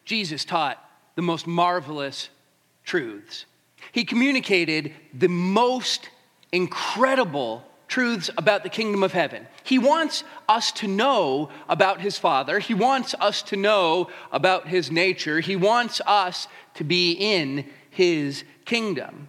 Jesus taught the most marvelous truths. He communicated the most incredible truths about the kingdom of heaven. He wants us to know about his Father. He wants us to know about his nature. He wants us to be in his kingdom.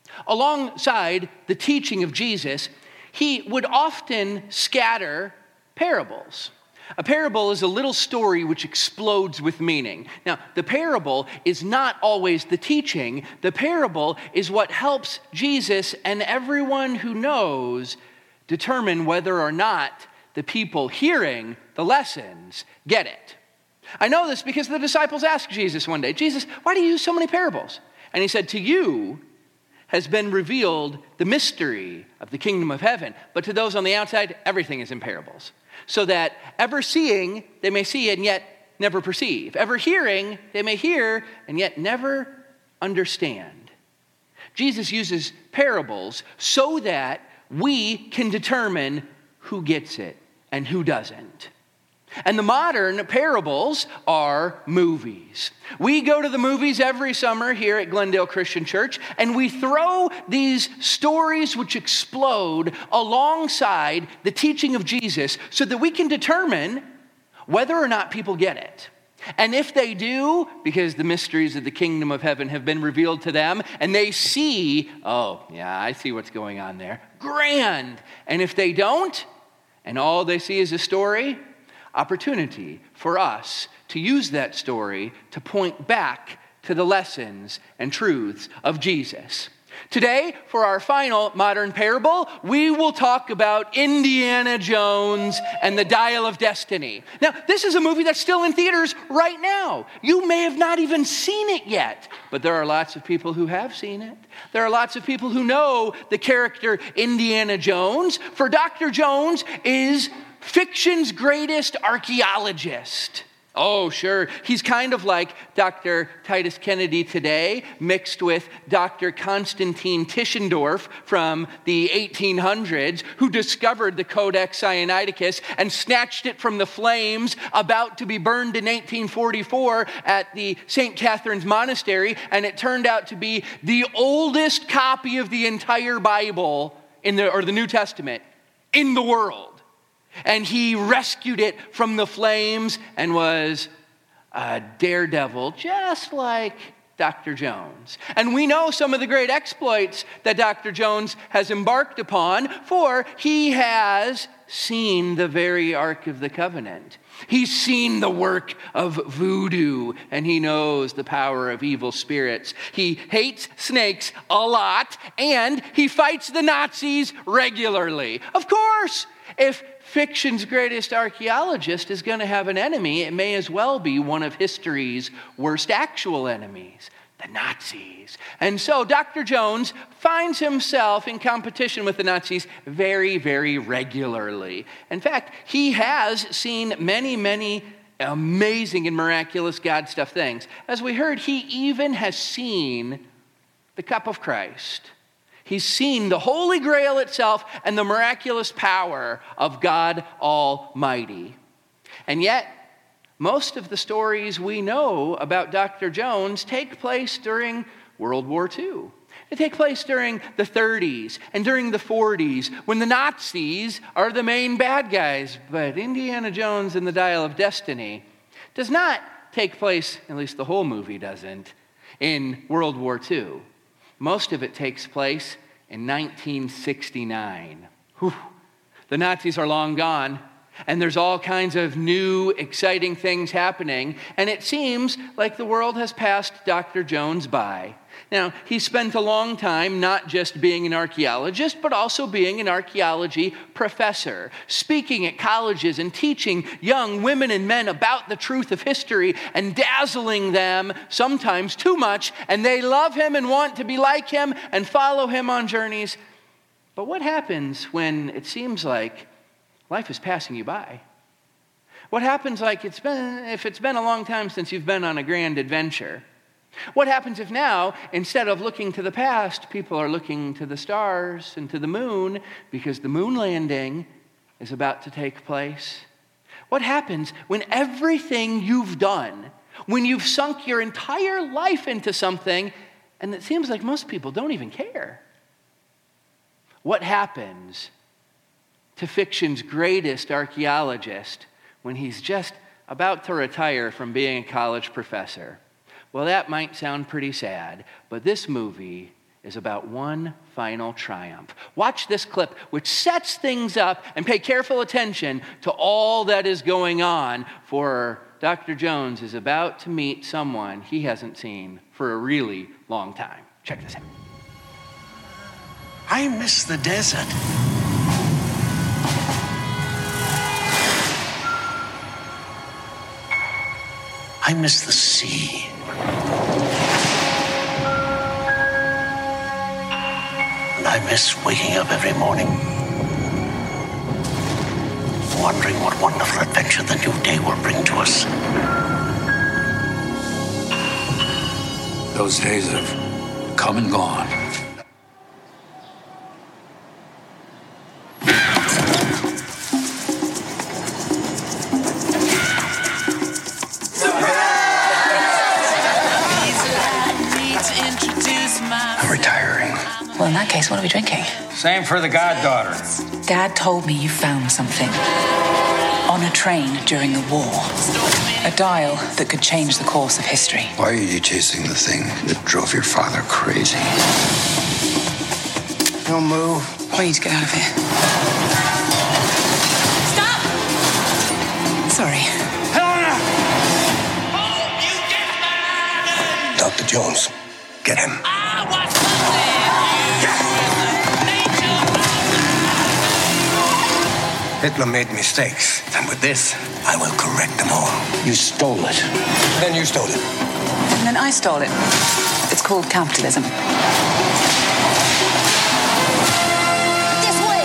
Alongside the teaching of Jesus, he would often scatter parables. A parable is a little story which explodes with meaning. Now, the parable is not always the teaching. The parable is what helps Jesus and everyone who knows determine whether or not the people hearing the lessons get it. I know this because the disciples asked Jesus one day, Jesus, why do you use so many parables? And he said, to you has been revealed the mystery of the kingdom of heaven. But to those on the outside, everything is in parables. So that ever seeing, they may see and yet never perceive. Ever hearing, they may hear and yet never understand. Jesus uses parables so that we can determine who gets it and who doesn't. And the modern parables are movies. We go to the movies every summer here at Glendale Christian Church, and we throw these stories which explode alongside the teaching of Jesus so that we can determine whether or not people get it. And if they do, because the mysteries of the kingdom of heaven have been revealed to them, and they see, oh, yeah, I see what's going on there. Grand. And if they don't, and all they see is a story, opportunity for us to use that story to point back to the lessons and truths of Jesus. Today, for our final modern parable, we will talk about Indiana Jones and the Dial of Destiny. Now, this is a movie that's still in theaters right now. You may have not even seen it yet, but there are lots of people who have seen it. There are lots of people who know the character Indiana Jones, for Dr. Jones is fiction's greatest archaeologist. Oh, sure. He's kind of like Dr. Titus Kennedy today, mixed with Dr. Konstantin Tischendorf from the 1800s, who discovered the Codex Sinaiticus and snatched it from the flames about to be burned in 1844 at the St. Catherine's Monastery, and it turned out to be the oldest copy of the entire Bible or the New Testament in the world. And he rescued it from the flames and was a daredevil, just like Dr. Jones. And we know some of the great exploits that Dr. Jones has embarked upon, for he has seen the very Ark of the Covenant. He's seen the work of voodoo, and he knows the power of evil spirits. He hates snakes a lot, and he fights the Nazis regularly. Of course, if fiction's greatest archaeologist is going to have an enemy, it may as well be one of history's worst actual enemies, the Nazis. And so Dr. Jones finds himself in competition with the Nazis very, very regularly. In fact, he has seen many, many amazing and miraculous God stuff things. As we heard, he even has seen the cup of Christ. He's seen the Holy Grail itself and the miraculous power of God Almighty. And yet, most of the stories we know about Dr. Jones take place during World War II. They take place during the 30s and during the 40s, when the Nazis are the main bad guys. But Indiana Jones and the Dial of Destiny does not take place, at least the whole movie doesn't, in World War II. Most of it takes place in 1969. Whew. The Nazis are long gone, and there's all kinds of new, exciting things happening, and it seems like the world has passed Dr. Jones by. Now, he spent a long time not just being an archaeologist, but also being an archaeology professor, speaking at colleges and teaching young women and men about the truth of history and dazzling them, sometimes too much, and they love him and want to be like him and follow him on journeys. But what happens when it seems like life is passing you by? What happens if it's been a long time since you've been on a grand adventure? What happens if now, instead of looking to the past, people are looking to the stars and to the moon because the moon landing is about to take place? What happens when everything you've done, when you've sunk your entire life into something and it seems like most people don't even care? What happens to fiction's greatest archaeologist when he's just about to retire from being a college professor? Well, that might sound pretty sad, but this movie is about one final triumph. Watch this clip, which sets things up, and pay careful attention to all that is going on, for Dr. Jones is about to meet someone he hasn't seen for a really long time. Check this out. I miss the desert. I miss the sea. And I miss waking up every morning, wondering what wonderful adventure the new day will bring to us. Those days have come and gone. I'm retiring. Well, in that case, what are we drinking? Same for the goddaughter. Dad told me you found something. On a train during the war. A dial that could change the course of history. Why are you chasing the thing that drove your father crazy? Don't move. We need to get out of here. Stop! Sorry. Helena! Dr. Jones, get him. Hitler made mistakes, and with this, I will correct them all. You stole it. Then you stole it. And then I stole it. It's called capitalism. This way!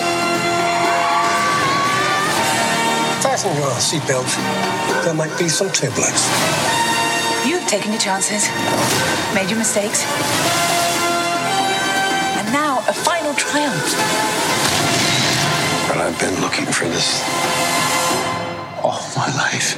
Fasten your seatbelt. There might be some turbulence. You've taken your chances, made your mistakes. And now a final triumph. But I've been looking for this all my life.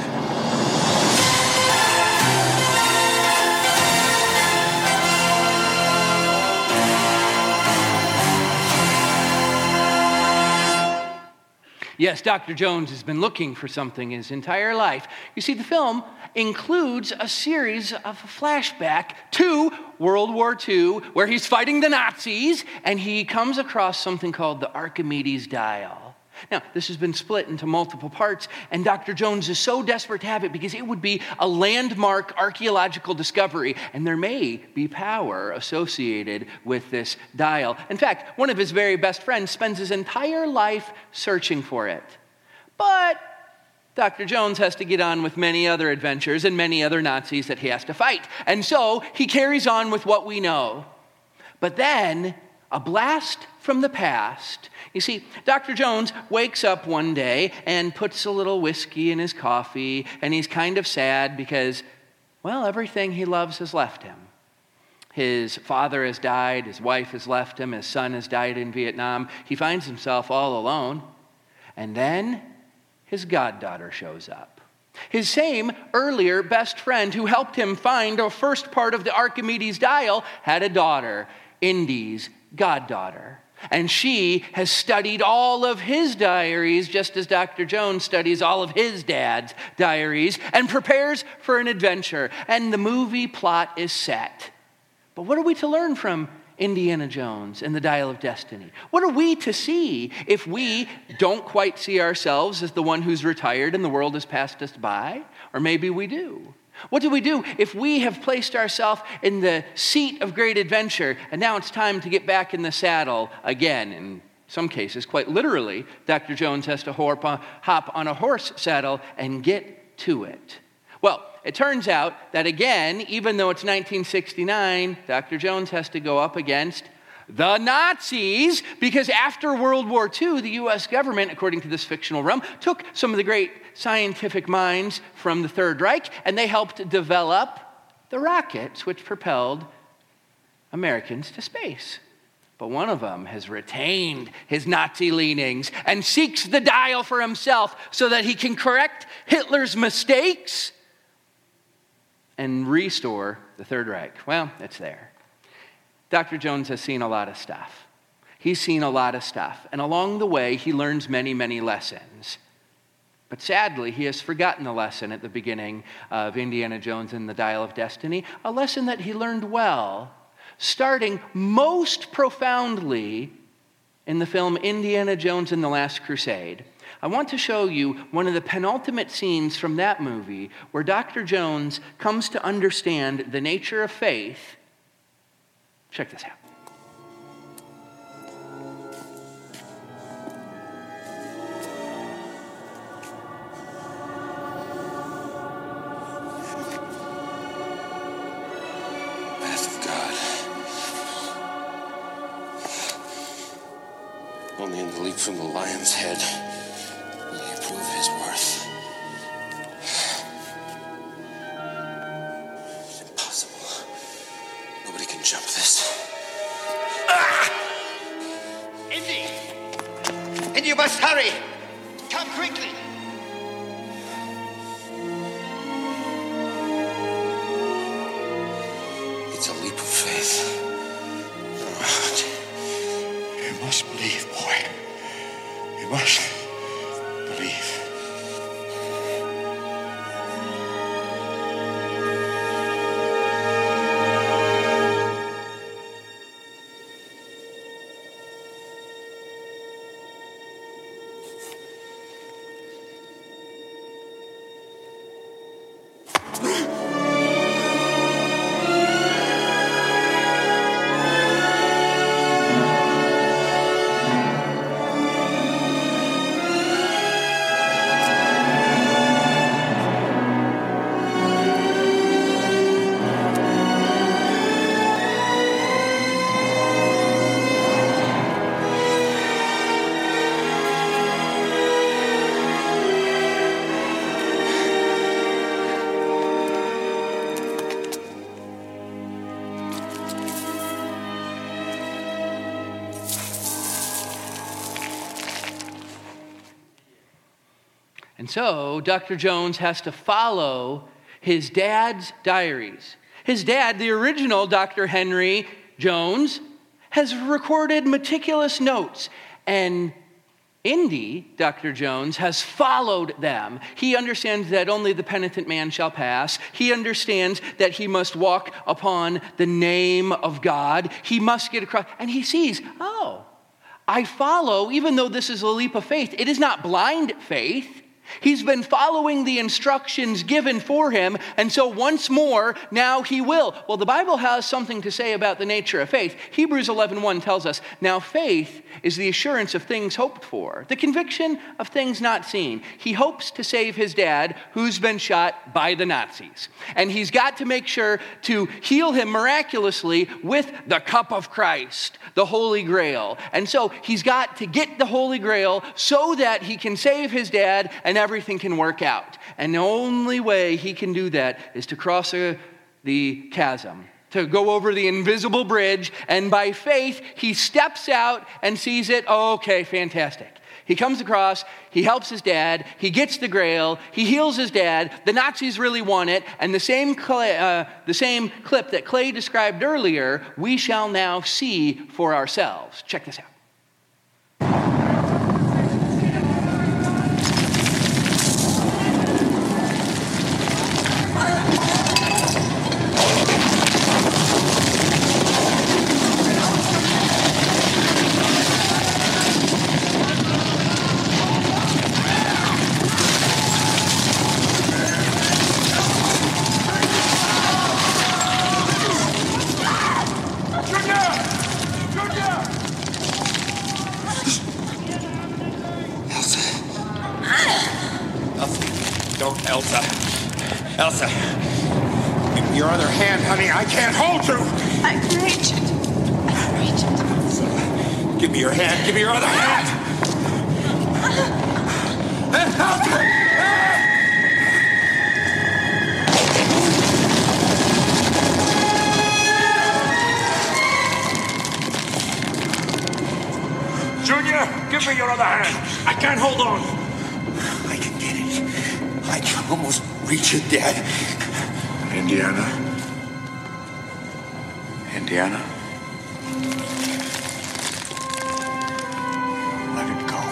Yes, Dr. Jones has been looking for something his entire life. You see, the film includes a series of flashback to World War II, where he's fighting the Nazis, and he comes across something called the Archimedes dial. Now, this has been split into multiple parts, and Dr. Jones is so desperate to have it because it would be a landmark archaeological discovery, and there may be power associated with this dial. In fact, one of his very best friends spends his entire life searching for it. But Dr. Jones has to get on with many other adventures and many other Nazis that he has to fight. And so he carries on with what we know. But then, a blast from the past. You see, Dr. Jones wakes up one day and puts a little whiskey in his coffee, and he's kind of sad because, well, everything he loves has left him. His father has died, his wife has left him, his son has died in Vietnam. He finds himself all alone. And then his goddaughter shows up. His same earlier best friend who helped him find the first part of the Archimedes dial had a daughter, Indy's goddaughter. And she has studied all of his diaries, just as Dr. Jones studies all of his dad's diaries, and prepares for an adventure. And the movie plot is set. But what are we to learn from Indiana Jones and the Dial of Destiny? What are we to see if we don't quite see ourselves as the one who's retired and the world has passed us by? Or maybe we do. What do we do if we have placed ourselves in the seat of great adventure and now it's time to get back in the saddle again? In some cases, quite literally, Dr. Jones has to hop on a horse saddle and get to it. Well, it turns out that again, even though it's 1969, Dr. Jones has to go up against the Nazis, because after World War II, the U.S. government, according to this fictional realm, took some of the great scientific minds from the Third Reich, and they helped develop the rockets which propelled Americans to space. But one of them has retained his Nazi leanings and seeks the dial for himself so that he can correct Hitler's mistakes and restore the Third Reich. Well, it's there. Dr. Jones has seen a lot of stuff. He's seen a lot of stuff. And along the way, he learns many, many lessons. But sadly, he has forgotten the lesson at the beginning of Indiana Jones and the Dial of Destiny, a lesson that he learned well, starting most profoundly in the film Indiana Jones and the Last Crusade. I want to show you one of the penultimate scenes from that movie where Dr. Jones comes to understand the nature of faith. Check this out. Wrath of God. Only in the leap from the lion's head will he prove his worth. It's impossible. Nobody can jump this. Ah! Indy! Indy, you must hurry! Come quickly! It's a leap of faith. You must believe, boy. You must believe. And so Dr. Jones has to follow his dad's diaries. His dad, the original Dr. Henry Jones, has recorded meticulous notes. And Indy, Dr. Jones, has followed them. He understands that only the penitent man shall pass. He understands that he must walk upon the name of God. He must get across. And he sees, oh, I follow, even though this is a leap of faith, it is not blind faith. He's been following the instructions given for him, and so once more, now he will. Well, the Bible has something to say about the nature of faith. Hebrews 11:1 tells us, now faith is the assurance of things hoped for, the conviction of things not seen. He hopes to save his dad, who's been shot by the Nazis. And he's got to make sure to heal him miraculously with the cup of Christ, the Holy Grail. And so he's got to get the Holy Grail so that he can save his dad and everything can work out. And the only way he can do that is to cross the chasm, to go over the invisible bridge, and by faith, he steps out and sees it. Oh, okay, fantastic. He comes across, he helps his dad, he gets the Grail, he heals his dad, the Nazis really want it, and the same clip that Clay described earlier, we shall now see for ourselves. Check this out. Elsa, your other hand, honey, I can't hold you. I can reach it. I can reach it. Elsa, give me your hand. Give me your other hand. Elsa! Junior, give me your other hand. I can't hold on. I can get it. I can almost reach it, Dad. I didn't Indiana. Indiana. Let it go.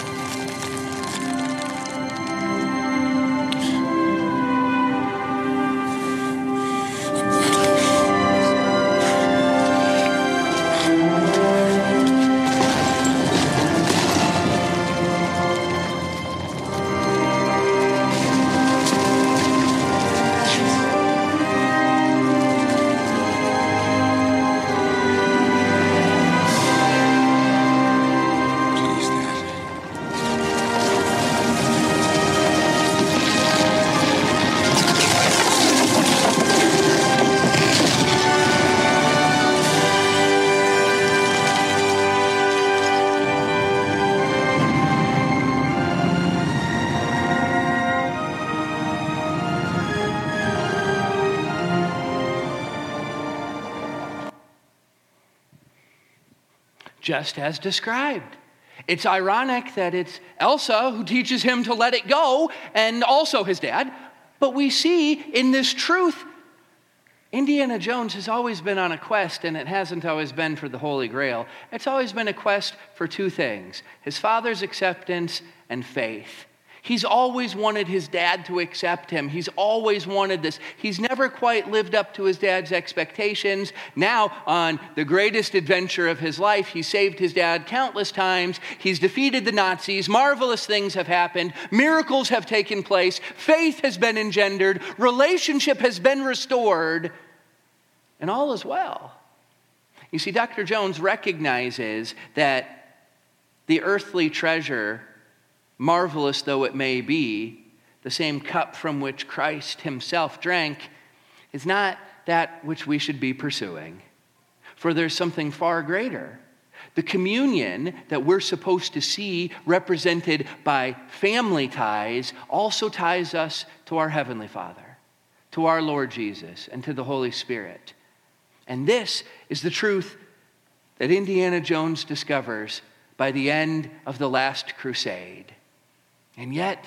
Please, Dad. Just as described. It's ironic that it's Elsa who teaches him to let it go, and also his dad. But we see in this truth, Indiana Jones has always been on a quest, and it hasn't always been for the Holy Grail. It's always been a quest for two things: his father's acceptance and faith. He's always wanted his dad to accept him. He's always wanted this. He's never quite lived up to his dad's expectations. Now, on the greatest adventure of his life, he saved his dad countless times. He's defeated the Nazis. Marvelous things have happened. Miracles have taken place. Faith has been engendered. Relationship has been restored. And all is well. You see, Dr. Jones recognizes that the earthly treasure, marvelous though it may be, the same cup from which Christ himself drank, is not that which we should be pursuing. For there's something far greater. The communion that we're supposed to see represented by family ties also ties us to our Heavenly Father, to our Lord Jesus, and to the Holy Spirit. And this is the truth that Indiana Jones discovers by the end of the last crusade. And yet,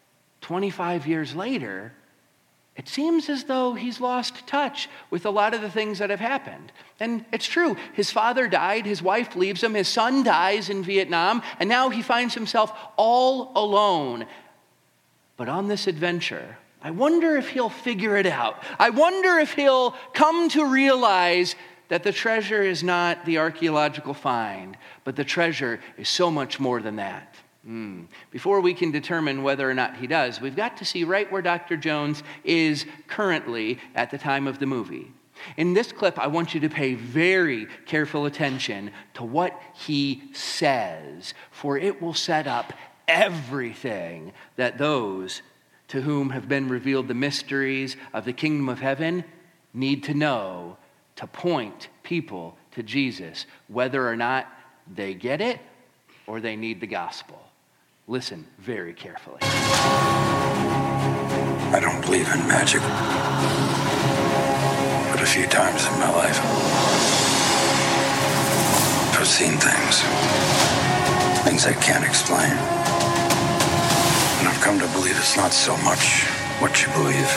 25 years later, it seems as though he's lost touch with a lot of the things that have happened. And it's true. His father died, his wife leaves him, his son dies in Vietnam, and now he finds himself all alone. But on this adventure, I wonder if he'll figure it out. I wonder if he'll come to realize that the treasure is not the archaeological find, but the treasure is so much more than that. Before we can determine whether or not he does, we've got to see right where Dr. Jones is currently at the time of the movie. In this clip, I want you to pay very careful attention to what he says, for it will set up everything that those to whom have been revealed the mysteries of the kingdom of heaven need to know to point people to Jesus, whether or not they get it or they need the gospel. Listen very carefully. I don't believe in magic. But a few times in my life, I've seen things I can't explain. And I've come to believe it's not so much what you believe.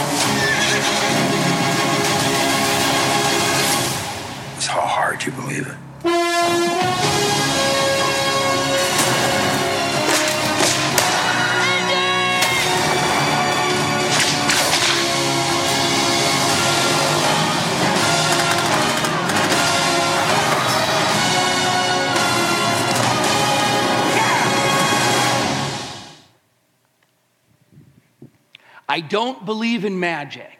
It's how hard you believe it. I don't believe in magic.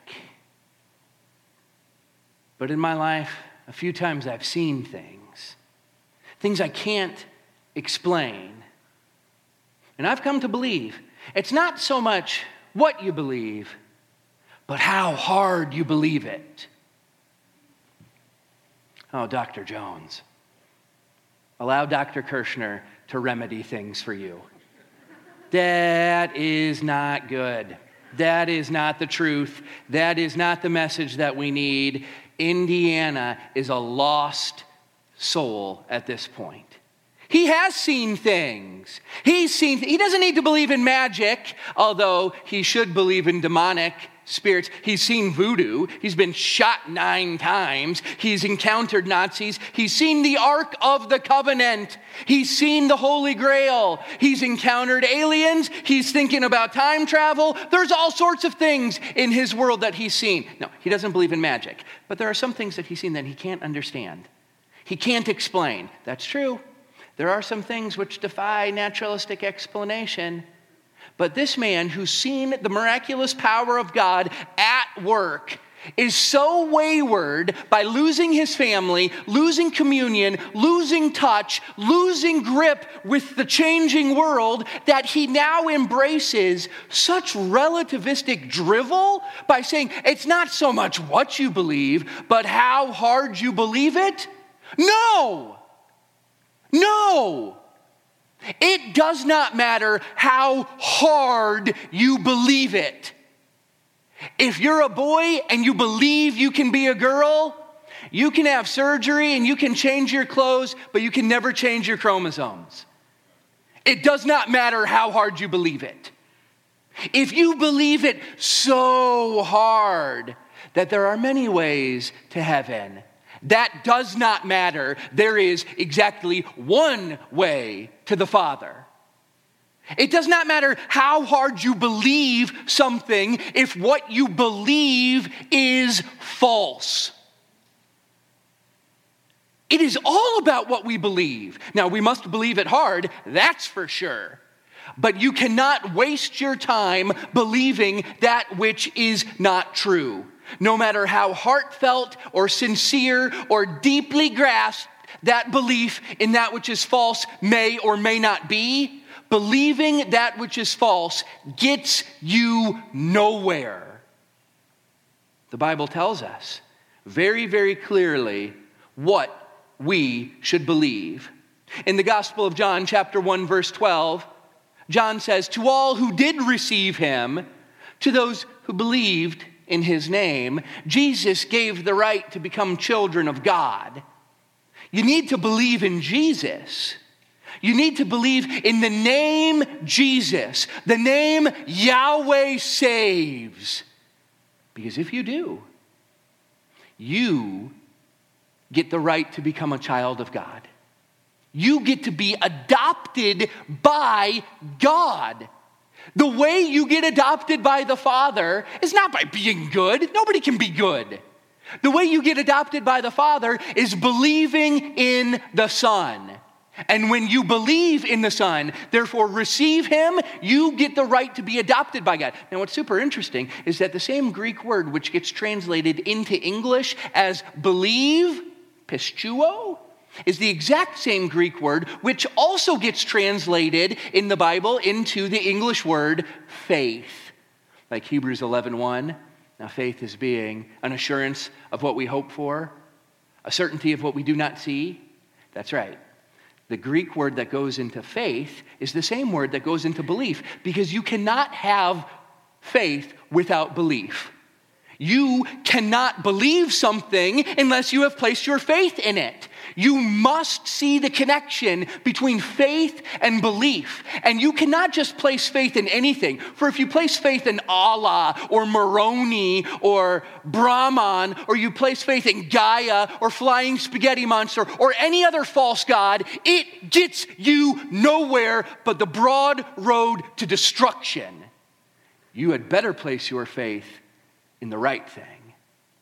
But in my life, a few times I've seen things I can't explain. And I've come to believe it's not so much what you believe, but how hard you believe it. Oh, Dr. Jones, allow Dr. Kirshner to remedy things for you. That is not good. That is not the truth. That is not the message that we need. Indiana is a lost soul at this point. He has seen things. He doesn't need to believe in magic, although he should believe in demonic spirits. He's seen voodoo. He's been shot 9 times. He's encountered Nazis. He's seen the Ark of the Covenant. He's seen the Holy Grail. He's encountered aliens. He's thinking about time travel. There's all sorts of things in his world that he's seen. No, he doesn't believe in magic, but there are some things that he's seen that he can't understand. He can't explain. That's true. There are some things which defy naturalistic explanation. But this man who's seen the miraculous power of God at work is so wayward by losing his family, losing communion, losing touch, losing grip with the changing world, that he now embraces such relativistic drivel by saying, it's not so much what you believe, but how hard you believe it. No! It does not matter how hard you believe it. If you're a boy and you believe you can be a girl, you can have surgery and you can change your clothes, but you can never change your chromosomes. It does not matter how hard you believe it. If you believe it so hard that there are many ways to heaven, that does not matter. There is exactly one way to the Father. It does not matter how hard you believe something if what you believe is false. It is all about what we believe. Now, we must believe it hard, that's for sure. But you cannot waste your time believing that which is not true. No matter how heartfelt or sincere or deeply grasped that belief in that which is false may or may not be, believing that which is false gets you nowhere. The Bible tells us very, very clearly what we should believe. In the Gospel of John, chapter 1, verse 12, John says, to all who did receive him, to those who believed in his name, Jesus gave the right to become children of God. You need to believe in Jesus. You need to believe in the name Jesus, the name Yahweh saves. Because if you do, you get the right to become a child of God. You get to be adopted by God. The way you get adopted by the Father is not by being good. Nobody can be good. The way you get adopted by the Father is believing in the Son. And when you believe in the Son, therefore receive him, you get the right to be adopted by God. Now, what's super interesting is that the same Greek word which gets translated into English as believe, pistuo, is the exact same Greek word which also gets translated in the Bible into the English word faith. Like Hebrews 11:1. Now, faith is being an assurance of what we hope for, a certainty of what we do not see. That's right. The Greek word that goes into faith is the same word that goes into belief, because you cannot have faith without belief. You cannot believe something unless you have placed your faith in it. You must see the connection between faith and belief. And you cannot just place faith in anything. For if you place faith in Allah or Moroni or Brahman, or you place faith in Gaia or Flying Spaghetti Monster or any other false god, it gets you nowhere but the broad road to destruction. You had better place your faith in the right thing.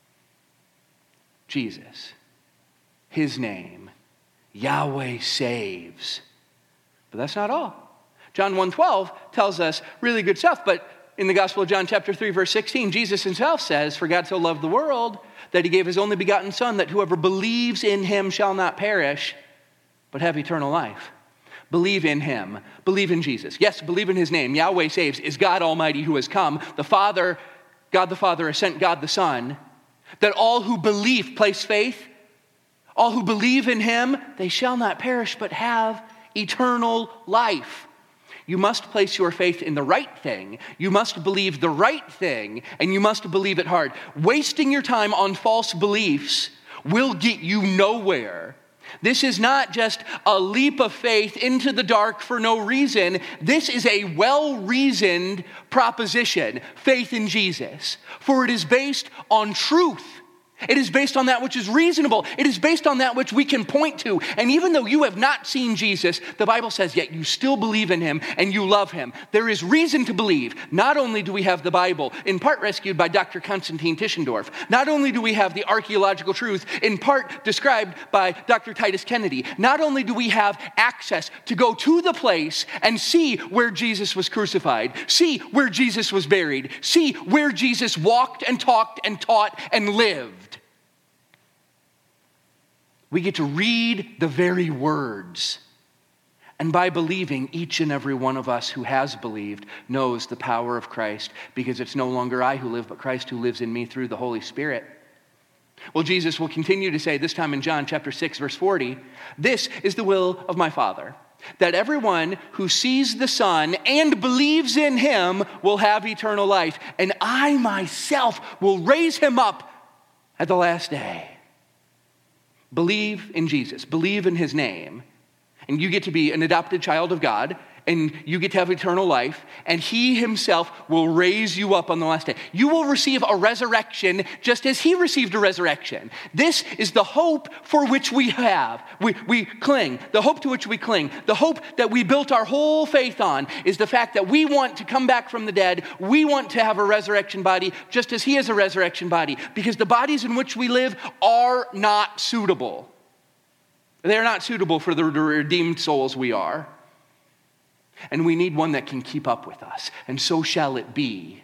Jesus. His name, Yahweh saves. But that's not all. John 1:12 tells us really good stuff, but in the Gospel of John chapter 3, verse 16, Jesus himself says, for God so loved the world that he gave his only begotten Son, that whoever believes in him shall not perish, but have eternal life. Believe in him. Believe in Jesus. Yes, believe in his name. Yahweh saves is God Almighty who has come. The Father, God the Father has sent God the Son, that all who believe, place faith, all who believe in him, they shall not perish, but have eternal life. You must place your faith in the right thing. You must believe the right thing, and you must believe it hard. Wasting your time on false beliefs will get you nowhere. This is not just a leap of faith into the dark for no reason. This is a well-reasoned proposition, faith in Jesus. For it is based on truth. It is based on that which is reasonable. It is based on that which we can point to. And even though you have not seen Jesus, the Bible says, yet you still believe in him and you love him. There is reason to believe. Not only do we have the Bible, in part rescued by Dr. Konstantin Tischendorf. Not only do we have the archaeological truth, in part described by Dr. Titus Kennedy. Not only do we have access to go to the place and see where Jesus was crucified, see where Jesus was buried, see where Jesus walked and talked and taught and lived. We get to read the very words. And by believing, each and every one of us who has believed knows the power of Christ, because it's no longer I who live, but Christ who lives in me through the Holy Spirit. Well, Jesus will continue to say, this time in John chapter 6, verse 40, this is the will of my Father, that everyone who sees the Son and believes in him will have eternal life, and I myself will raise him up at the last day. Believe in Jesus. Believe in his name. And you get to be an adopted child of God, and you get to have eternal life, and he himself will raise you up on the last day. You will receive a resurrection just as he received a resurrection. This is the hope for which we have. We cling. The hope to which we cling. The hope that we built our whole faith on is the fact that we want to come back from the dead. We want to have a resurrection body just as he has a resurrection body, because the bodies in which we live are not suitable. They're not suitable for the redeemed souls we are. And we need one that can keep up with us. And so shall it be.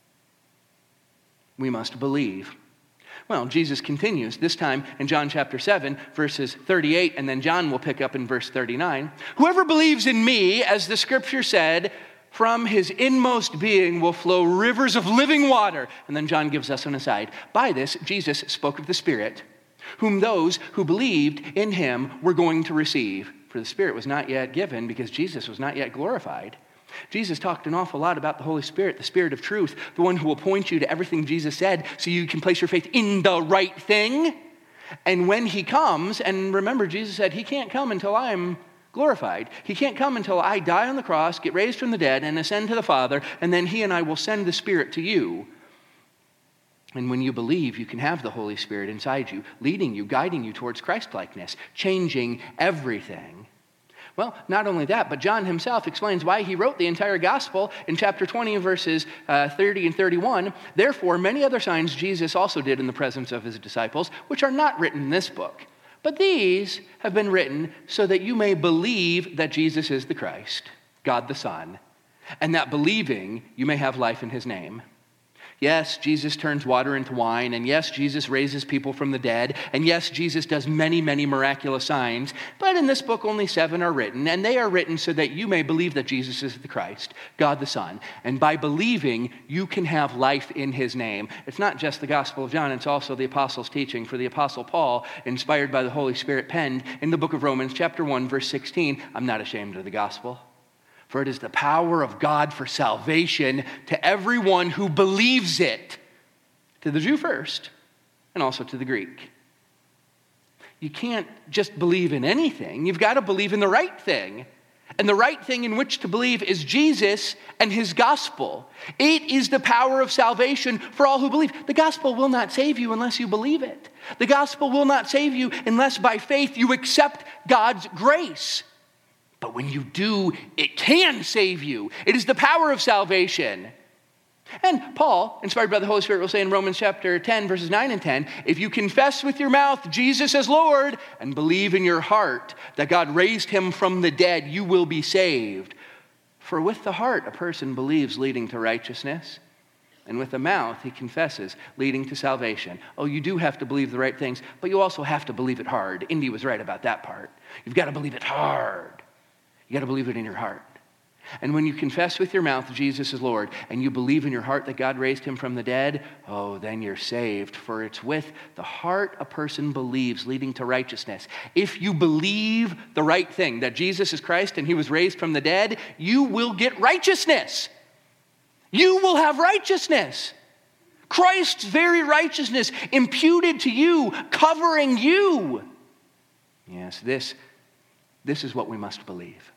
We must believe. Well, Jesus continues, this time in John chapter 7, verses 38, and then John will pick up in verse 39. Whoever believes in me, as the scripture said, from his inmost being will flow rivers of living water. And then John gives us an aside. By this, Jesus spoke of the Spirit, whom those who believed in him were going to receive. For the Spirit was not yet given because Jesus was not yet glorified. Jesus talked an awful lot about the Holy Spirit, the Spirit of truth, the one who will point you to everything Jesus said so you can place your faith in the right thing. And when he comes, and remember, Jesus said, he can't come until I am glorified. He can't come until I die on the cross, get raised from the dead, and ascend to the Father, and then he and I will send the Spirit to you. And when you believe, you can have the Holy Spirit inside you, leading you, guiding you towards Christ-likeness, changing everything. Well, not only that, but John himself explains why he wrote the entire gospel in chapter 20, verses 30 and 31. Therefore, many other signs Jesus also did in the presence of his disciples, which are not written in this book. But these have been written so that you may believe that Jesus is the Christ, God the Son, and that believing you may have life in his name. Yes, Jesus turns water into wine, and yes, Jesus raises people from the dead, and yes, Jesus does many, many miraculous signs, but in this book only 7 are written, and they are written so that you may believe that Jesus is the Christ, God the Son, and by believing, you can have life in his name. It's not just the Gospel of John, it's also the Apostles' teaching, for the Apostle Paul, inspired by the Holy Spirit, penned in the book of Romans, chapter 1, verse 16, I'm not ashamed of the gospel. For it is the power of God for salvation to everyone who believes it, to the Jew first, and also to the Greek. You can't just believe in anything. You've got to believe in the right thing. And the right thing in which to believe is Jesus and his gospel. It is the power of salvation for all who believe. The gospel will not save you unless you believe it. The gospel will not save you unless by faith you accept God's grace. But when you do, it can save you. It is the power of salvation. And Paul, inspired by the Holy Spirit, will say in Romans chapter 10, verses 9 and 10, if you confess with your mouth Jesus as Lord and believe in your heart that God raised him from the dead, you will be saved. For with the heart a person believes, leading to righteousness, and with the mouth he confesses, leading to salvation. Oh, you do have to believe the right things, but you also have to believe it hard. Indy was right about that part. You've got to believe it hard. You got to believe it in your heart. And when you confess with your mouth Jesus is Lord, and you believe in your heart that God raised him from the dead, oh, then you're saved. For it's with the heart a person believes, leading to righteousness. If you believe the right thing, that Jesus is Christ and he was raised from the dead, you will get righteousness. You will have righteousness. Christ's very righteousness imputed to you, covering you. Yes, this is what we must believe.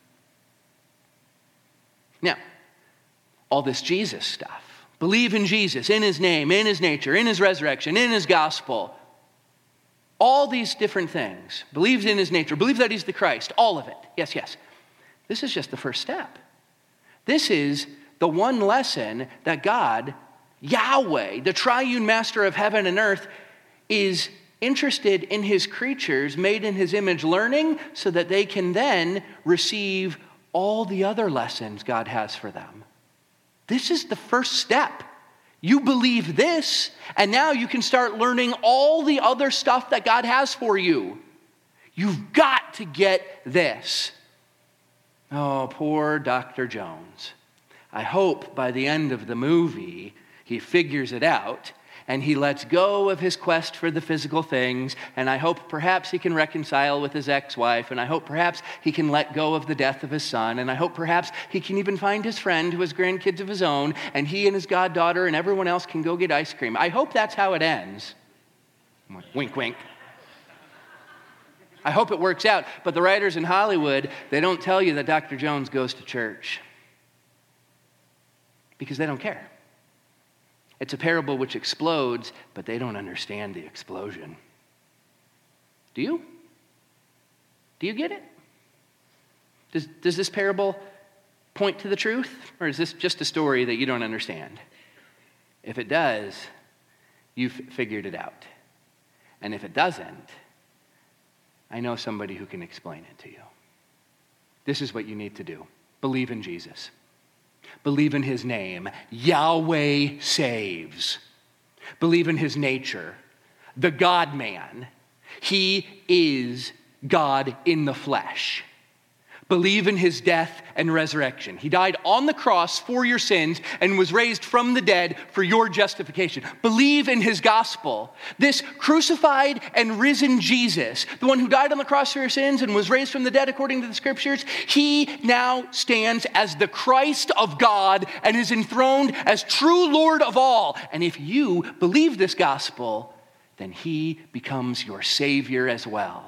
Now, all this Jesus stuff, believe in Jesus, in his name, in his nature, in his resurrection, in his gospel, all these different things, believes in his nature, believe that he's the Christ, all of it. Yes, yes. This is just the first step. This is the one lesson that God, Yahweh, the triune master of heaven and earth, is interested in his creatures made in his image learning so that they can then receive all the other lessons God has for them. This is the first step. You believe this, and now you can start learning all the other stuff that God has for you. You've got to get this. Oh, poor Dr. Jones. I hope by the end of the movie, he figures it out and he lets go of his quest for the physical things, and I hope perhaps he can reconcile with his ex-wife, and I hope perhaps he can let go of the death of his son, and I hope perhaps he can even find his friend who has grandkids of his own, and he and his goddaughter and everyone else can go get ice cream. I hope that's how it ends. Wink, wink. I hope it works out, but the writers in Hollywood, they don't tell you that Dr. Jones goes to church because they don't care. It's a parable which explodes, but they don't understand the explosion. Do you? Do you get it? Does this parable point to the truth, or is this just a story that you don't understand? If it does, you've figured it out. And if it doesn't, I know somebody who can explain it to you. This is what you need to do. Believe in Jesus. Believe in his name. Yahweh saves. Believe in his nature. The God-man. He is God in the flesh. Believe in his death and resurrection. He died on the cross for your sins and was raised from the dead for your justification. Believe in his gospel. This crucified and risen Jesus, the one who died on the cross for your sins and was raised from the dead according to the scriptures, he now stands as the Christ of God and is enthroned as true Lord of all. And if you believe this gospel, then he becomes your Savior as well.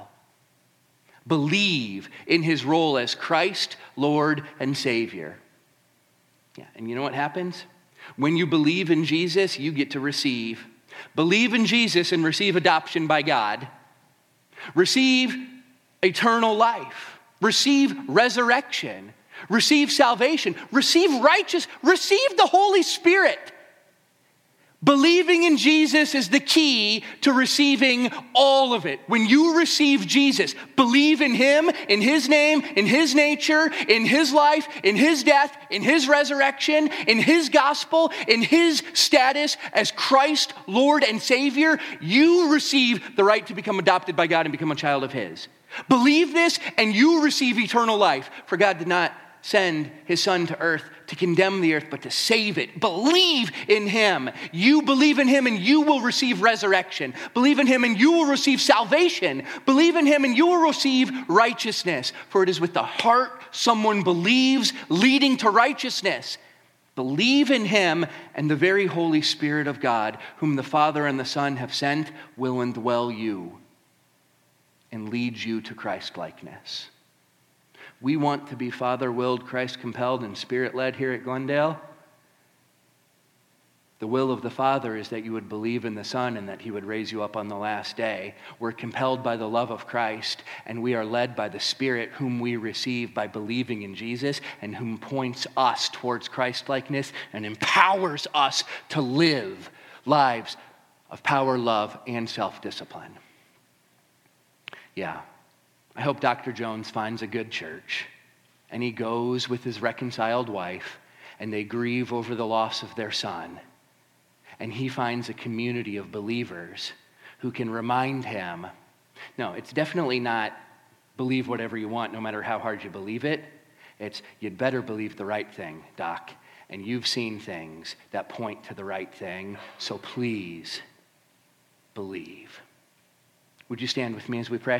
Believe in his role as Christ, Lord, and Savior. Yeah, and you know what happens? When you believe in Jesus, you get to receive. Believe in Jesus and receive adoption by God. Receive eternal life. Receive resurrection. Receive salvation. Receive righteousness. Receive the Holy Spirit. Believing in Jesus is the key to receiving all of it. When you receive Jesus, believe in him, in his name, in his nature, in his life, in his death, in his resurrection, in his gospel, in his status as Christ, Lord, and Savior, you receive the right to become adopted by God and become a child of his. Believe this and you receive eternal life. For God did not send his son to earth to condemn the earth, but to save it. Believe in him. You believe in him and you will receive resurrection. Believe in him and you will receive salvation. Believe in him and you will receive righteousness. For it is with the heart someone believes, leading to righteousness. Believe in him, and the very Holy Spirit of God, whom the Father and the Son have sent, will indwell you and lead you to Christ-likeness. We want to be Father-willed, Christ-compelled, and Spirit-led here at Glendale. The will of the Father is that you would believe in the Son and that he would raise you up on the last day. We're compelled by the love of Christ, and we are led by the Spirit whom we receive by believing in Jesus and whom points us towards Christ-likeness and empowers us to live lives of power, love, and self-discipline. Yeah. I hope Dr. Jones finds a good church and he goes with his reconciled wife and they grieve over the loss of their son. And he finds a community of believers who can remind him, no, it's definitely not believe whatever you want no matter how hard you believe it. It's you'd better believe the right thing, Doc. And you've seen things that point to the right thing, so please believe. Would you stand with me as we pray?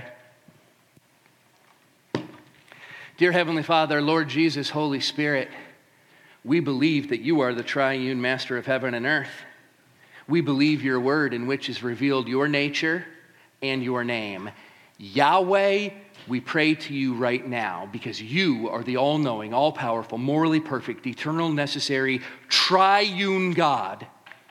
Dear Heavenly Father, Lord Jesus, Holy Spirit, we believe that you are the triune master of heaven and earth. We believe your word in which is revealed your nature and your name. Yahweh, we pray to you right now because you are the all-knowing, all-powerful, morally perfect, eternal, necessary, triune God.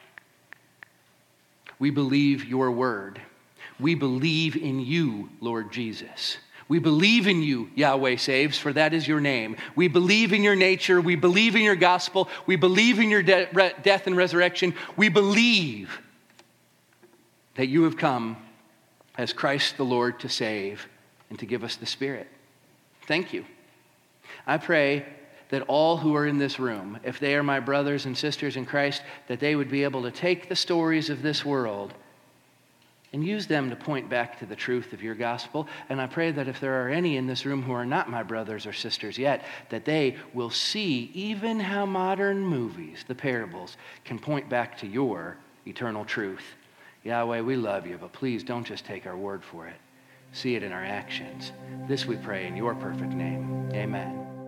We believe your word. We believe in you, Lord Jesus. We believe in you, Yahweh saves, for that is your name. We believe in your nature. We believe in your gospel. We believe in your death and resurrection. We believe that you have come as Christ the Lord to save and to give us the Spirit. Thank you. I pray that all who are in this room, if they are my brothers and sisters in Christ, that they would be able to take the stories of this world and use them to point back to the truth of your gospel. And I pray that if there are any in this room who are not my brothers or sisters yet, that they will see even how modern movies, the parables, can point back to your eternal truth. Yahweh, we love you, but please don't just take our word for it. See it in our actions. This we pray in your perfect name. Amen.